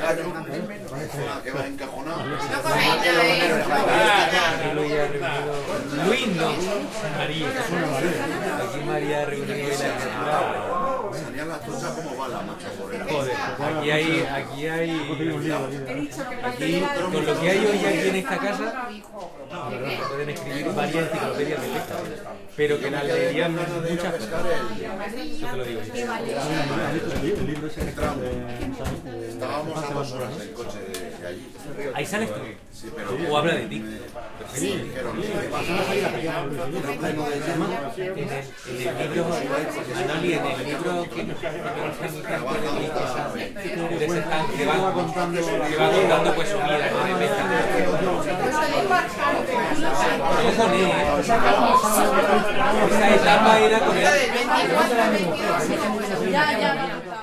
que va encajonado. Luis no, María. Aquí María reunió la. Salían las truchas como balas, macho. Joder, aquí con lo que hay hoy aquí en esta casa, pueden escribir varias enciclopedias de pesca, pero que las leerían muchas personas. Yo te lo digo. Estábamos a 2 horas en coche de allí. Ahí sales tú. Sí, pero O habla de ti. dijeron, En el libro, Manoli, en el libro que va contando pues su vida de pesca. Esa etapa era con él. Ya.